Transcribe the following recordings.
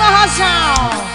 forrozão.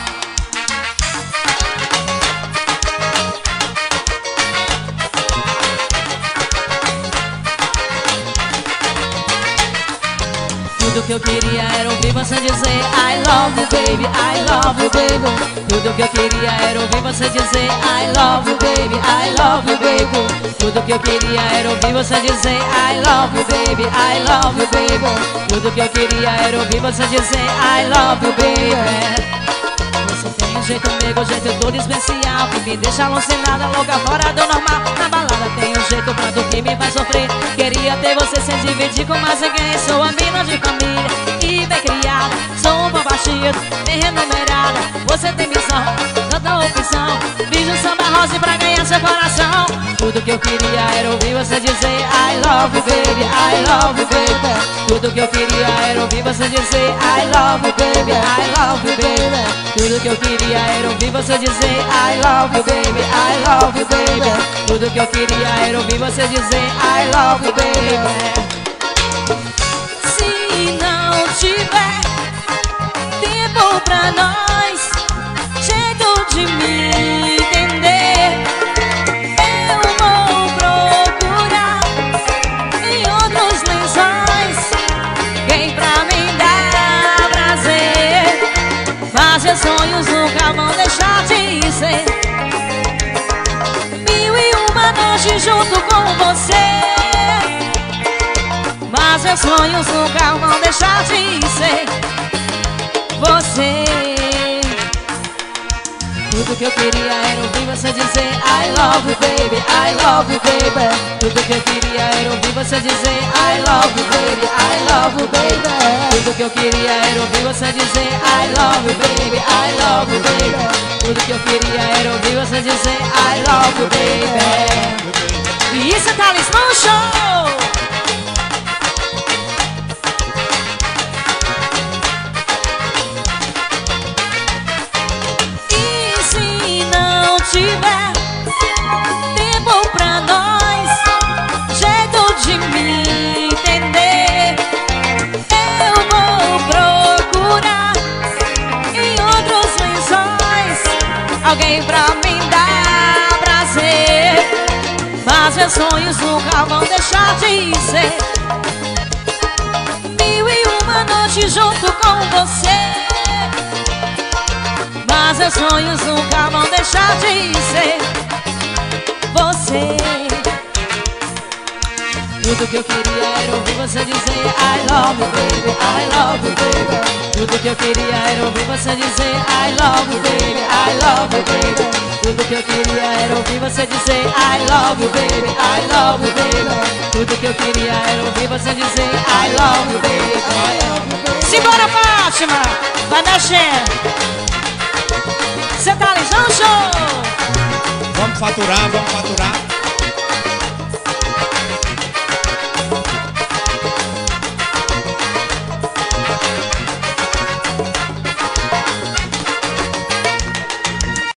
Tudo que eu queria era ouvir você dizer I love you baby, I love you baby. Tudo que eu queria era ouvir você dizer I love you baby, I love you baby. Tudo que eu queria era ouvir você dizer I love you baby, I love you baby. Tudo que eu queria era ouvir você dizer I love you baby. Você tem um jeito mega, um jeito todo especial que me deixa alucinada, louca fora do normal. Na balada tem um jeito prato que me faz sofrer. Queria ter você sem dividir com mais ninguém. Sou a mina de família e bem criada. Sou um bom partido, bem renumerada. Você tem missão, tanta opção. Fiz um samba rosa pra ganhar seu coração. Tudo que eu queria era ouvir você dizer I love you baby, I love you baby. Tudo que eu queria era ouvir você dizer I love you baby, I love you baby. Tudo que eu queria era ouvir você dizer I love you baby, I love you baby. Tudo que eu queria era ouvir você dizer I love you baby. Se não tiver tempo pra nós, jeito de me entender, eu vou procurar em outros lençóis quem pra mim dá prazer. Fazer sonhos nunca vão deixar de ser. Mil e uma noites junto com você. Mas meus sonhos nunca vão deixar de ser você. Tudo que eu queria era ouvir você dizer I love you baby, I love you baby. Tudo que eu queria era ouvir você dizer I love you baby, I love you baby. Tudo que eu queria era ouvir você dizer I love you baby, I love you baby. Tudo que eu queria era ouvir você dizer I love you baby. E isso é Talismã Show. Tiver tempo pra nós, jeito de me entender, eu vou procurar em outros lençóis alguém pra me dar prazer. Mas meus sonhos nunca vão deixar de ser. Mil e uma noites junto com você. Mas meus sonhos nunca vão deixar de ser você. Tudo que eu queria era ouvir você dizer I love you baby, I love you baby. Tudo que eu queria era ouvir você dizer I love you baby, I love you baby. Tudo que eu queria era ouvir você dizer I love you baby, I love you baby. Tudo que eu queria era ouvir você dizer I love you baby. Simbora, Fátima, vai mexendo. Cê tá Talismã Show. Vamos faturar, vamos faturar.